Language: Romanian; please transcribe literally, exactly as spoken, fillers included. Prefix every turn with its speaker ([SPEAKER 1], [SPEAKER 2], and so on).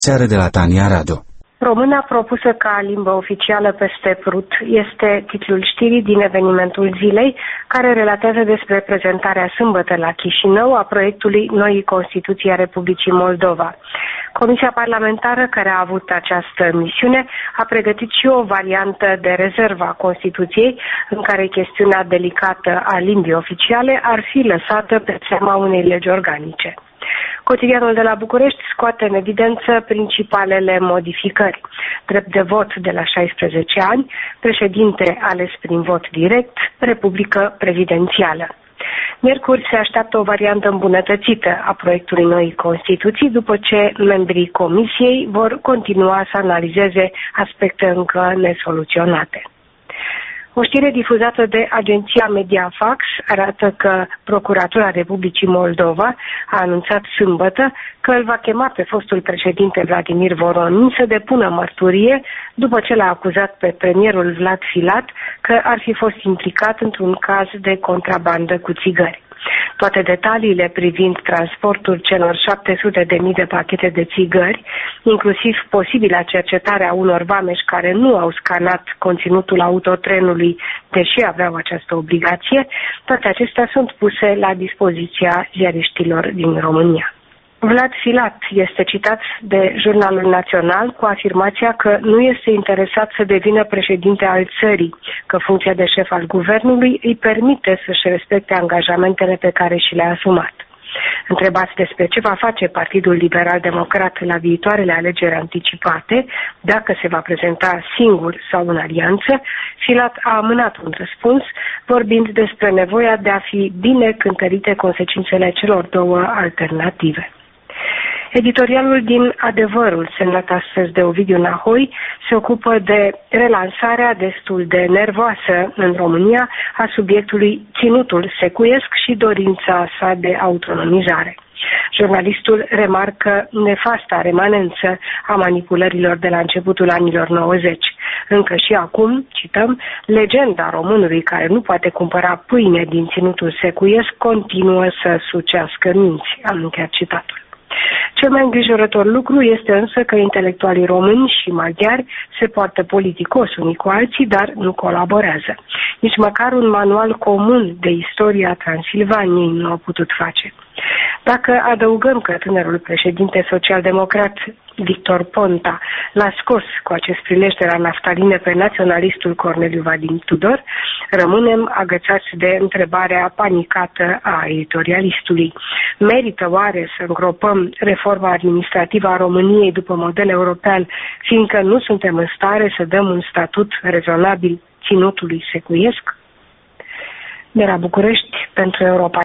[SPEAKER 1] Seară de la Tania Radu.
[SPEAKER 2] Româna propusă ca limbă oficială peste Prut este titlul știrii din evenimentul zilei, care relatează despre prezentarea sâmbătă la Chișinău a proiectului noii Constituții a Republicii Moldova. Comisia parlamentară care a avut această misiune a pregătit și o variantă de rezervă a Constituției, în care chestiunea delicată a limbii oficiale ar fi lăsată pe seama unei legi organice. Cotidianul de la București scoate în evidență principalele modificări. Drept de vot de la șaisprezece ani, președinte ales prin vot direct, republică prezidențială. Miercuri se așteaptă o variantă îmbunătățită a proiectului noii Constituții, după ce membrii Comisiei vor continua să analizeze aspecte încă nesoluționate. O știre difuzată de agenția Mediafax arată că Procuratura Republicii Moldova a anunțat sâmbătă că îl va chema pe fostul președinte Vladimir Voronin să depună mărturie după ce l-a acuzat pe premierul Vlad Filat că ar fi fost implicat într-un caz de contrabandă cu țigări. Toate detaliile privind transportul celor șapte sute de mii de pachete de țigări, inclusiv posibila cercetare a unor vameși care nu au scanat conținutul autotrenului, deși aveau această obligație, toate acestea sunt puse la dispoziția ziariștilor din România. Vlad Filat este citat de Jurnalul Național cu afirmația că nu este interesat să devină președinte al țării, că funcția de șef al guvernului îi permite să-și respecte angajamentele pe care și le-a asumat. Întrebați despre ce va face Partidul Liberal Democrat la viitoarele alegeri anticipate, dacă se va prezenta singur sau în alianță, Filat a amânat un răspuns, vorbind despre nevoia de a fi bine cântărite consecințele celor două alternative. Editorialul din Adevărul, semnat astăzi de Ovidiu Nahoi, se ocupă de relansarea destul de nervoasă în România a subiectului ținutul secuiesc și dorința sa de autonomizare. Jurnalistul remarcă nefasta remanență a manipulărilor de la începutul anilor nouăzeci. Încă și acum, cităm, legenda românului care nu poate cumpăra pâine din ținutul secuiesc continuă să sucească minți. Am încheiat citatul. Cel mai îngrijorător lucru este însă că intelectualii români și maghiari se poartă politicos unii cu alții, dar nu colaborează. Nici măcar un manual comun de istoria Transilvaniei nu au putut face. Dacă adăugăm că tânărul președinte social-democrat Victor Ponta l-a scos cu acest prilej de la naftaline pe naționalistul Corneliu Vadim Tudor, rămânem agățați de întrebarea panicată a editorialistului. Merită oare să îngropăm reforma administrativă a României după model european, fiindcă nu suntem în stare să dăm un statut rezonabil ținutului secuiesc? De la București, pentru Europa.